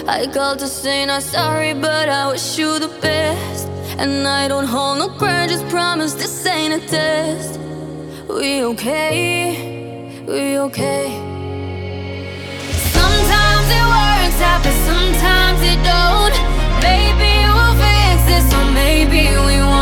I called to say not sorry, but I wish you the best. And I don't hold no grudges, promise this ain't a test. We okay, we okay. Sometimes it works out, but sometimes it don't. Maybe we'll fix this, or maybe we won't.